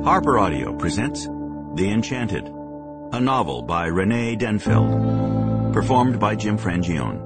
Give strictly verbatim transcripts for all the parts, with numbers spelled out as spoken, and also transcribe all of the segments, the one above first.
Harper Audio presents The Enchanted, a novel by Renee Denfeld, performed by Jim Frangione.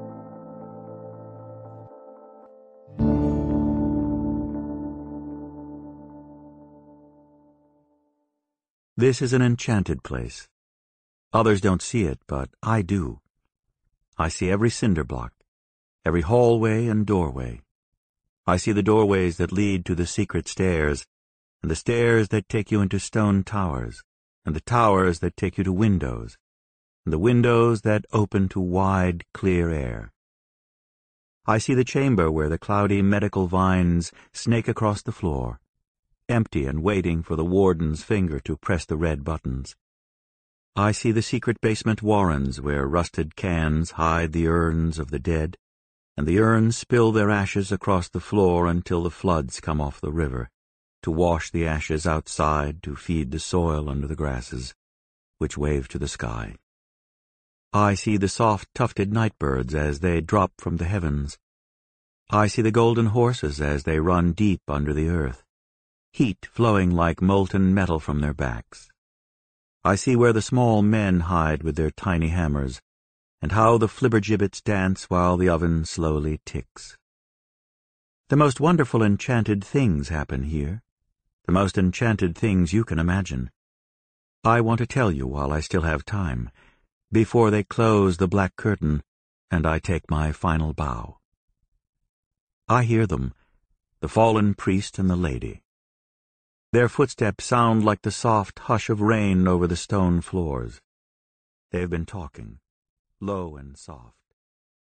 This is an enchanted place. Others don't see it, but I do. I see every cinder block, every hallway and doorway. I see the doorways that lead to the secret stairs, and the stairs that take you into stone towers, and the towers that take you to windows, and the windows that open to wide, clear air. I see the chamber where the cloudy medical vines snake across the floor, empty and waiting for the warden's finger to press the red buttons. I see the secret basement warrens where rusted cans hide the urns of the dead, and the urns spill their ashes across the floor until the floods come off the river, to wash the ashes outside to feed the soil under the grasses, which wave to the sky. I see the soft tufted nightbirds as they drop from the heavens. I see the golden horses as they run deep under the earth, heat flowing like molten metal from their backs. I see where the small men hide with their tiny hammers, and how the flibbergibbets dance while the oven slowly ticks. The most wonderful enchanted things happen here, the most enchanted things you can imagine. I want to tell you while I still have time, before they close the black curtain and I take my final bow. I hear them, the fallen priest and the lady. Their footsteps sound like the soft hush of rain over the stone floors. They have been talking, low and soft.